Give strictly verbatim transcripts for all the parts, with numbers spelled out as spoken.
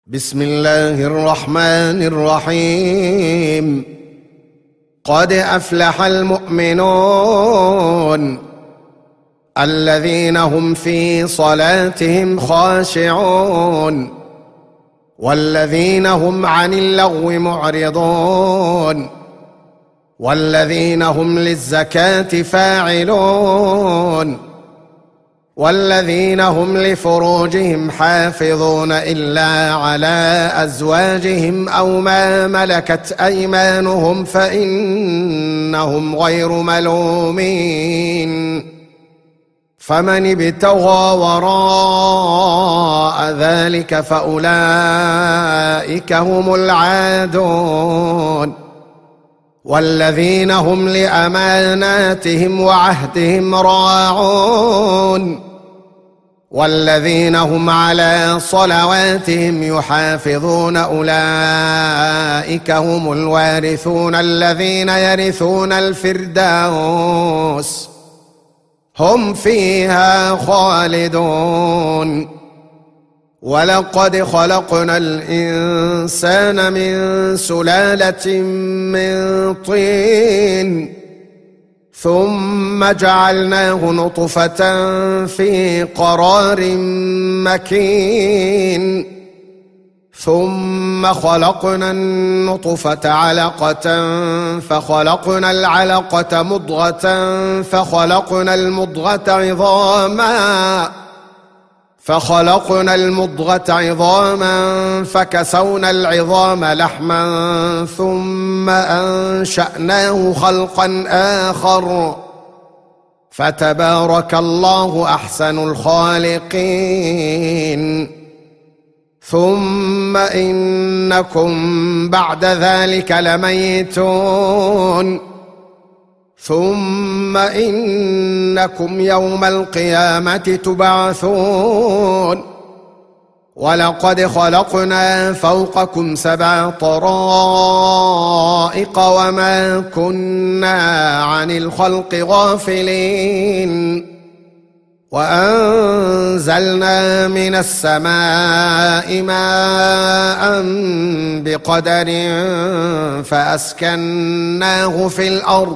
بسم الله الرحمن الرحيم. قد أفلح المؤمنون الذين هم في صلاتهم خاشعون والذين هم عن اللغو معرضون والذين هم للزكاة فاعلون والذين هم لفروجهم حافظون إلا على أزواجهم أو ما ملكت أيمانهم فإنهم غير ملومين. فمن ابتغى وراء ذلك فأولئك هم العادون والذين هم لأماناتهم وعهدهم راعون والذين هم على صلواتهم يحافظون أولئك هم الوارثون الذين يرثون الفردوس هم فيها خالدون. ولقد خلقنا الإنسان من سلالة من طين ثم جعلناه نطفة في قرار مكين ثم خلقنا النطفة علقة فخلقنا العلقة مضغة فخلقنا المضغة عظاما فخلقنا المضغة عظاما فكسونا العظام لحما ثم أنشأناه خلقا آخر فتبارك الله أحسن الخالقين. ثم إنكم بعد ذلك لميتون ثم إنكم يوم القيامة تبعثون. ولقد خلقنا فوقكم سبع طرائق وما كنا عن الخلق غافلين وأنزلنا من السماء ماء بقدر فأسكناه في الأرض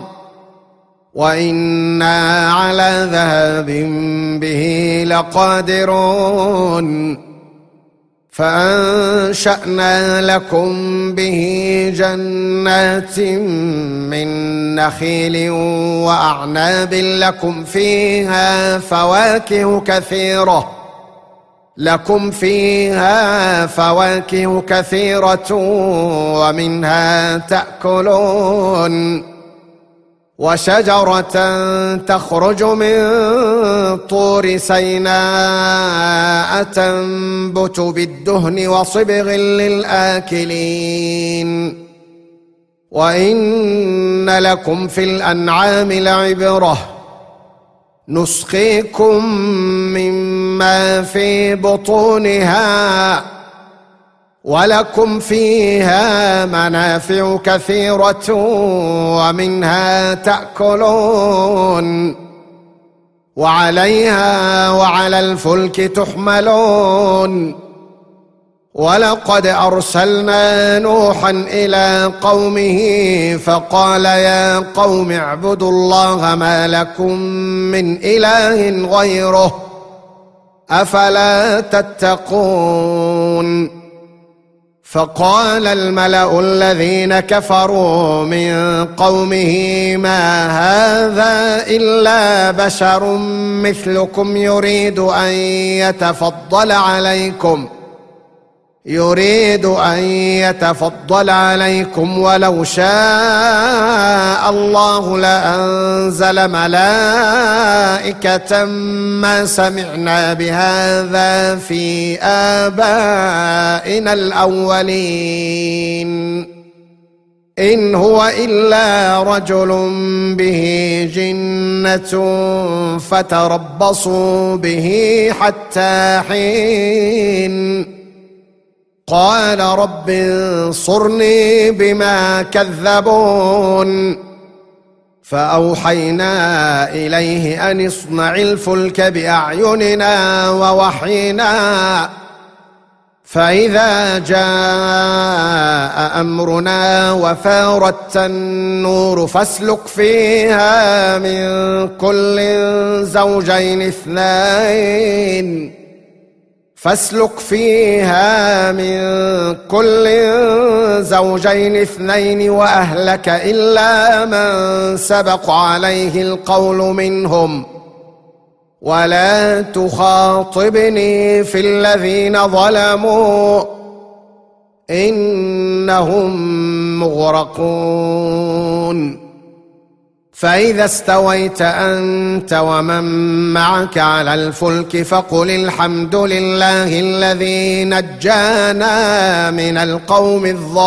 وإنا على ذهاب به لقادرون. فأنشأنا لكم به جنات من نخيل وأعناب لكم فيها فواكه كثيرة لكم فيها فواكه كثيرة ومنها تأكلون. وشجرة تخرج من طور سيناء تنبت بالدهن وصبغ للآكلين. وإن لكم في الأنعام لعبرة نسقيكم مما في بطونها ولكم فيها منافع كثيرة ومنها تأكلون وعليها وعلى الفلك تحملون. ولقد أرسلنا نوحا إلى قومه فقال يا قوم اعبدوا الله ما لكم من إله غيره أفلا تتقون. فقال الملأ الذين كفروا من قومه ما هذا إلا بشر مثلكم يريد أن يتفضل عليكم يريد أن يتفضل عليكم ولو شاء الله لأنزل ملائكة ما سمعنا بهذا في آبائنا الأولين إن هو إلا رجل به جنة فتربصوا به حتى حين. قال رب انصرني بما كذبون. فأوحينا إليه أن اصنع الفلك بأعيننا ووحينا فإذا جاء أمرنا وفارت النور فاسلك فيها من كل زوجين اثنين فاسلك فيها من كل زوجين اثنين وأهلك إلا من سبق عليه القول منهم ولا تخاطبني في الذين ظلموا إنهم مغرقون. فإذا استويت أنت ومن معك على الفلك فقل الحمد لله الذي نجانا من القوم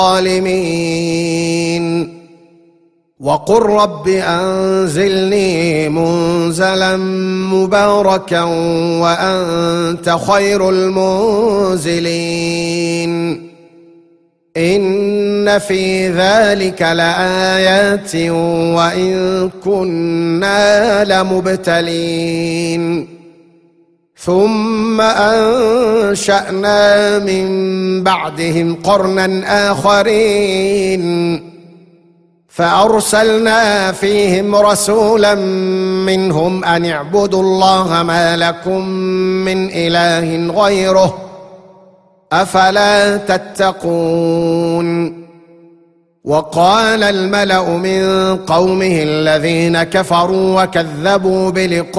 الظالمين وقل رب أنزلني منزلا مباركا وأنت خير المنزلين. إن في ذلك لآيات وإن كنا لمبتلين. ثم أنشأنا من بعدهم قرنا آخرين فأرسلنا فيهم رسولا منهم أن اعبدوا الله ما لكم من إله غيره أفلا تتقون. وقال الملأ من قومه الذين كفروا وكذبوا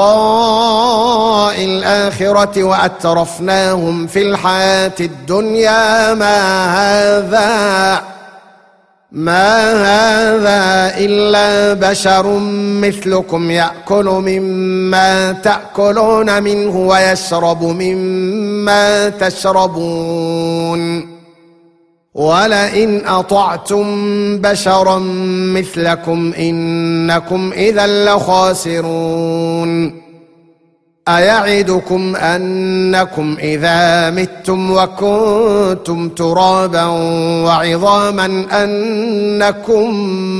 بلقاء الآخرة وأترفناهم في الحياة الدنيا ما هذا ما هذا إلا بشر مثلكم يأكل مما تأكلون منه ويشرب مما تشربون ولئن أطعتم بشرا مثلكم إنكم إذا لخاسرون. أيعدكم أنكم إذا متم وكنتم ترابا وعظاما أنكم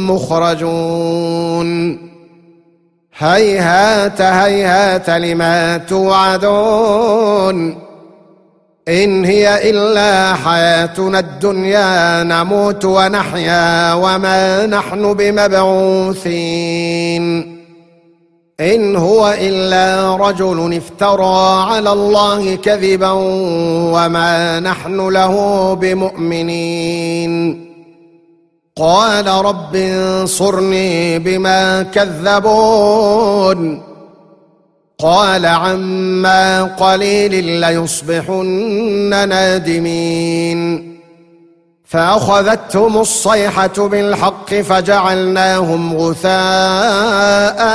مخرجون. هيهات هيهات لما توعدون إن هي إلا حياتنا الدنيا نموت ونحيا وما نحن بمبعوثين. إن هو إلا رجل افترى على الله كذبا وما نحن له بمؤمنين. قال رب انصرني بما كذبون قال عما قليل ليصبحن نادمين. فأخذتهم الصيحة بالحق فجعلناهم غثاء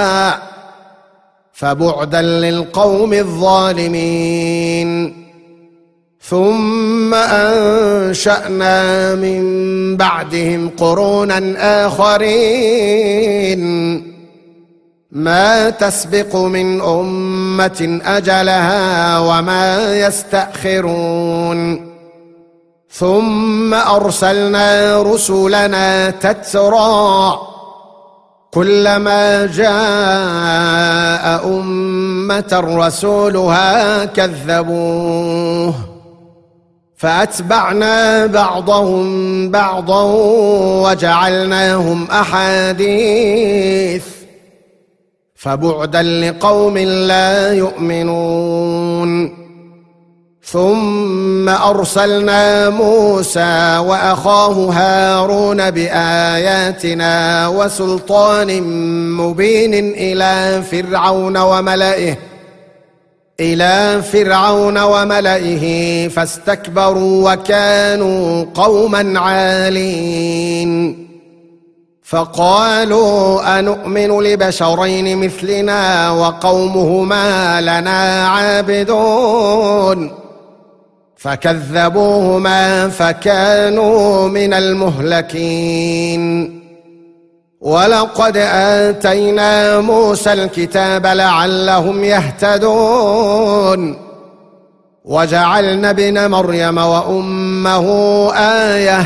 فبعدا للقوم الظالمين. ثم أنشأنا من بعدهم قرونا آخرين ما تسبق من أمة أجلها وما يستأخرون. ثم أرسلنا رسلنا تترى كلما جاء أمة رسولها كذبوه فأتبعنا بعضهم بعضا وجعلناهم أحاديث فبعدا لقوم لا يؤمنون. ثم أرسلنا موسى وأخاه هارون بآياتنا وسلطان مبين إلى فرعون وملئه إلى فرعون وملئه فاستكبروا وكانوا قوما عالين. فقالوا أنؤمن لبشرين مثلنا وقومهما لنا عابدون فكذبوهما فكانوا من المهلكين. ولقد آتينا موسى الكتاب لعلهم يهتدون وجعلنا ابن مريم وأمه آية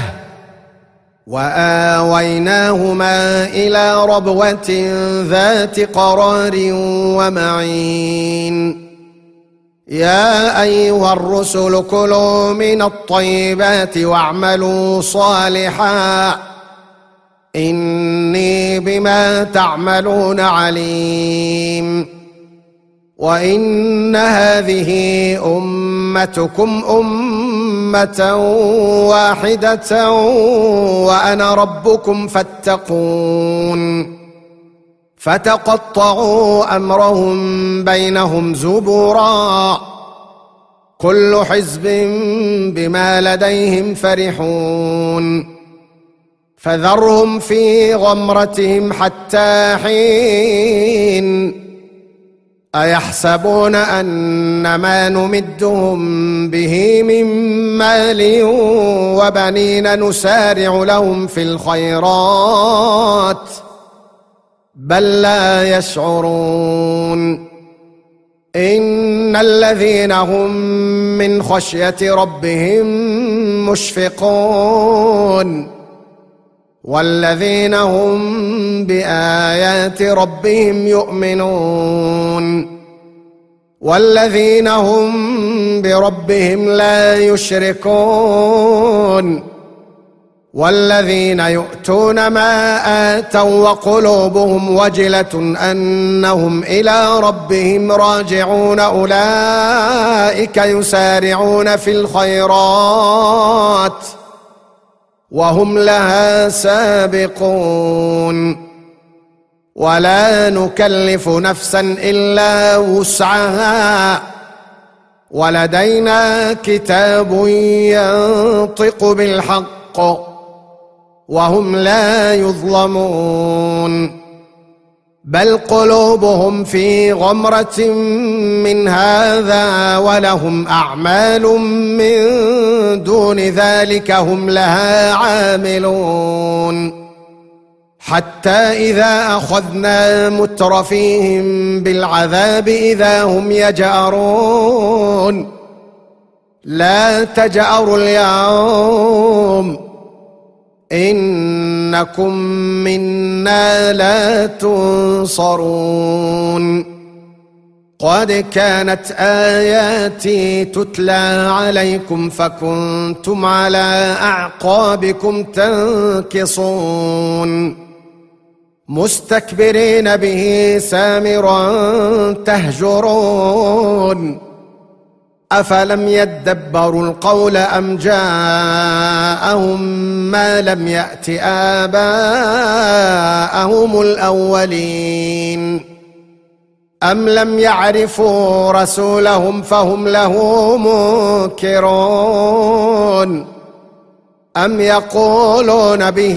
وآويناهما إلى ربوة ذات قرار ومعين. يا أيها الرسل كلوا من الطيبات واعملوا صالحا إني بما تعملون عليم. وإن هذه أمتكم أمة واحدة وأنا ربكم فاتقون. فتقطعوا أمرهم بينهم زبرا كل حزب بما لديهم فرحون. فذرهم في غمرتهم حتى حين أيحسبون أن ما نمدهم به من مال وبنين نسارع لهم في الخيرات بل لا يشعرون. إن الذين هم من خشية ربهم مشفقون والذين هم بآيات ربهم يؤمنون والذين هم بربهم لا يشركون والذين يؤتون ما آتوا وقلوبهم وجلة أنهم إلى ربهم راجعون أولئك يسارعون في الخيرات وهم لها سابقون. ولا نكلف نفسا إلا وسعها ولدينا كتاب ينطق بالحق وهم لا يظلمون. بل قلوبهم في غمرة من هذا ولهم أعمال من دون ذلك هم لها عاملون. حتى إذا أخذنا مترفيهم بالعذاب إذا هم يجأرون لا تجأروا اليوم إنكم منا لا تنصرون. قد كانت آياتي تتلى عليكم فكنتم على أعقابكم تنكصون مستكبرين به سامرا تهجرون. أفلم يدبروا القول أم جاءهم ما لم يأت آباءهم الأولين أم لم يعرفوا رسولهم فهم له منكرون أم يقولون به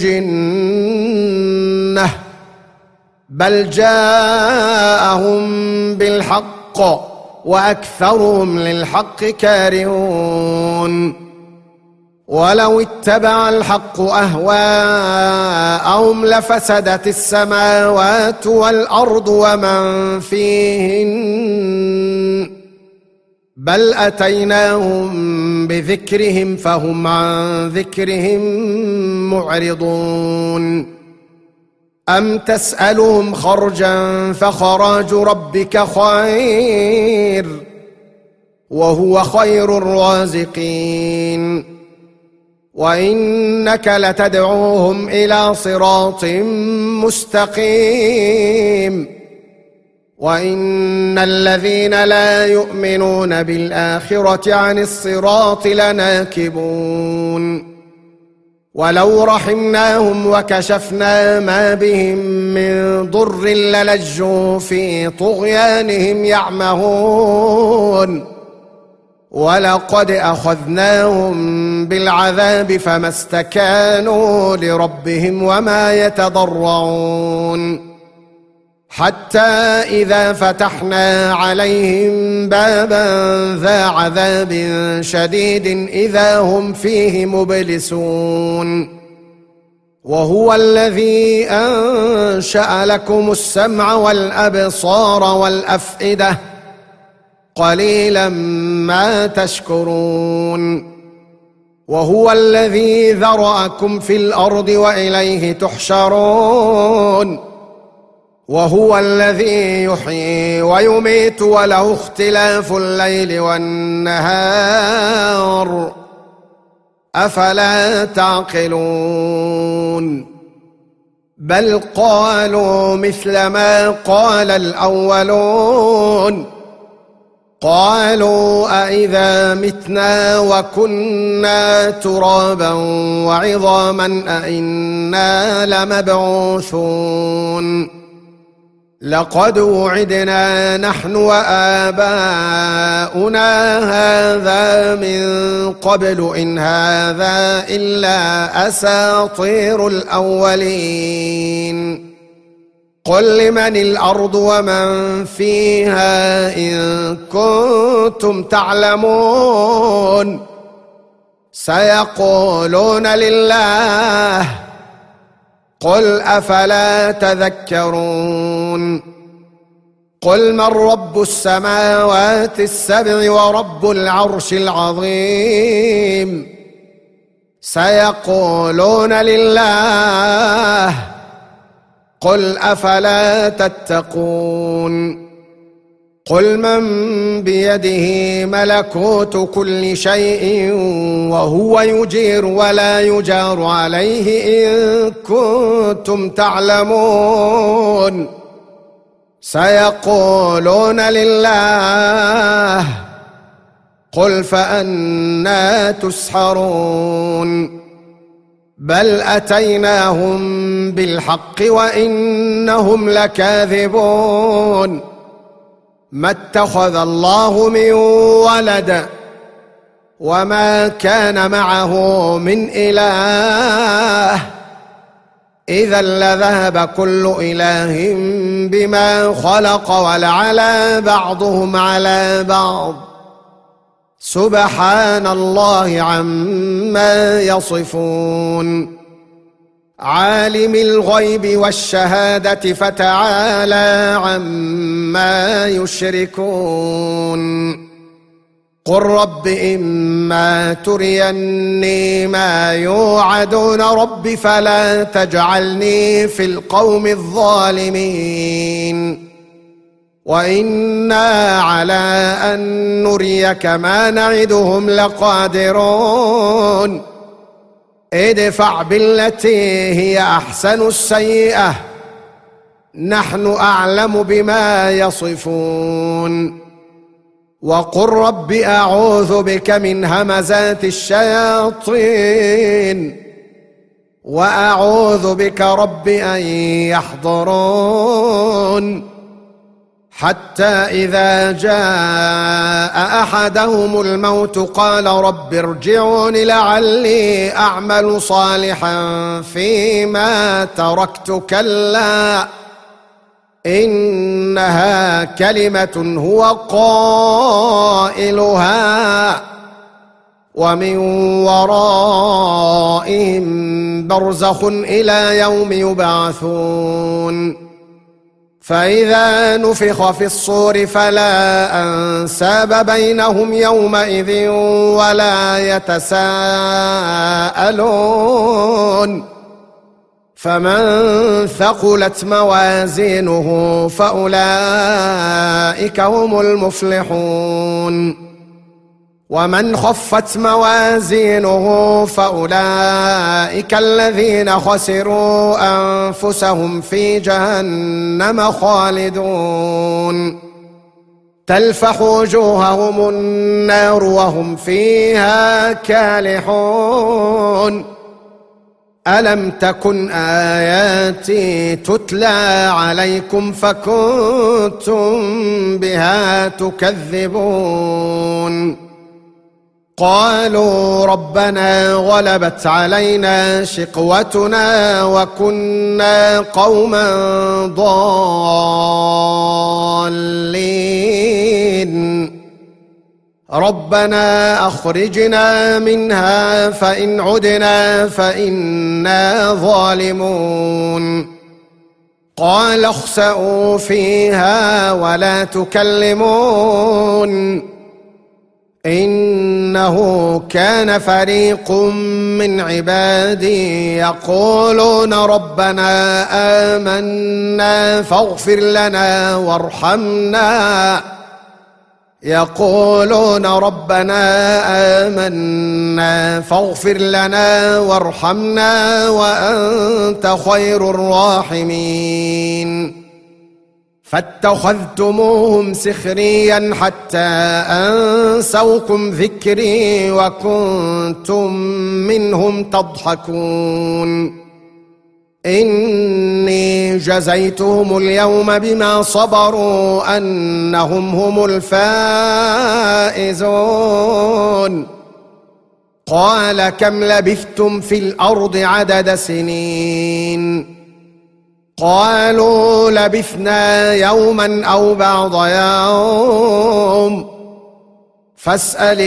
جنة بل جاءهم بالحق وأكثرهم للحق كارهون. ولو اتبع الحق أهواءهم لفسدت السماوات والأرض ومن فيهن بل أتيناهم بذكرهم فهم عن ذكرهم معرضون. أم تسألهم خرجا فخراج ربك خير وهو خير الرازقين. وإنك لتدعوهم إلى صراط مستقيم. وإن الذين لا يؤمنون بالآخرة عن الصراط لناكبون. ولو رحمناهم وكشفنا ما بهم من ضر للجوا في طغيانهم يعمهون. ولقد أخذناهم بالعذاب فما استكانوا لربهم وما يتضرعون. حتى إذا فتحنا عليهم بابا ذا عذاب شديد إذا هم فيه مبلسون. وهو الذي أنشأ لكم السمع والأبصار والأفئدة قليلا ما تشكرون. وهو الذي ذرأكم في الأرض وإليه تحشرون. وهو الذي يحيي ويميت وله اختلاف الليل والنهار أفلا تعقلون بل قالوا مثل ما قال الأولون قالوا أإذا متنا وكنا ترابا وعظاما أإنا لمبعوثون لقد وعدنا نحن وآباؤنا هذا من قبل إن هذا إلا أساطير الأولين قل لمن الأرض ومن فيها إن كنتم تعلمون سيقولون لله قل أفلا تذكرون قل من رب السماوات السبع ورب العرش العظيم سيقولون لله قل أفلا تتقون قل من بيده ملكوت كل شيء وهو يجير ولا يجار عليه إن كنتم تعلمون سيقولون لله قل فأنى تسحرون بل أتيناهم بالحق وإنهم لكاذبون ما اتخذ الله من ولد وما كان معه من إله إذا لذهب كل إله بما خلق ولعلى بعضهم على بعض سبحان الله عما يصفون عالم الغيب والشهادة فتعالى عما يشركون قل رب إما تريني ما يوعدون رب فلا تجعلني في القوم الظالمين وإنا على أن نريك ما نعدهم لقادرون ادفع بالتي هي أحسن السيئة نحن أعلم بما يصفون وقل رب أعوذ بك من همزات الشياطين وأعوذ بك رب أن يحضرون حتى إذا جاء أحدهم الموت قال رب ارجعون لعلي أعمل صالحا فيما تركت كلا إنها كلمة هو قائلها ومن ورائهم برزخ إلى يوم يبعثون فإذا نفخ في الصور فلا أنساب بينهم يومئذ ولا يتساءلون فمن ثقلت موازينه فأولئك هم المفلحون ومن خفت موازينه فأولئك الذين خسروا أنفسهم في جهنم خالدون تلفح وجوههم النار وهم فيها كالحون ألم تكن آياتي تتلى عليكم فكنتم بها تكذبون قالوا ربنا غلبت علينا شقوتنا وكنا قوما ضالين ربنا أخرجنا منها فإن عدنا فإنا ظالمون قال اخسئوا فيها ولا تكلمون إنه كان فريق من عبادي يقولون ربنا آمنا فاغفر لنا وارحمنا يقولون ربنا آمنا فاغفر لنا وارحمنا وأنت خير الراحمين فاتخذتموهم سخريا حتى أنسوكم ذكري وكنتم منهم تضحكون إني جزيتهم اليوم بما صبروا أنهم هم الفائزون قال كم لبثتم في الأرض عدد سنين قالوا لبثنا يوما أو بعض يوم فاسأل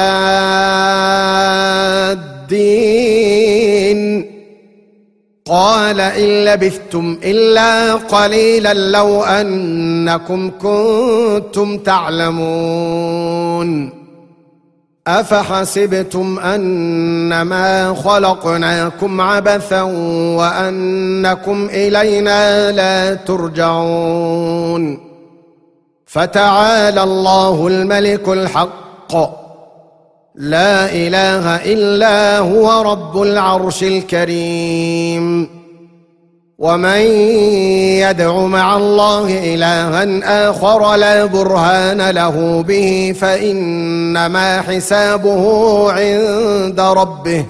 العادين قال إن لبثتم إلا قليلا لو أنكم كنتم تعلمون أفحسبتم أنما خلقناكم عبثا وأنكم إلينا لا ترجعون فتعالى الله الملك الحق لا إله إلا هو رب العرش الكريم ومن يدع مع الله إلها آخر لا برهان له به فإنما حسابه عند ربه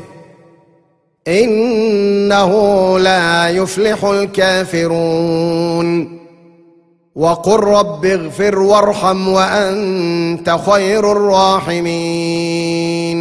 إنه لا يفلح الكافرون وقل رب اغفر وارحم وأنت خير الراحمين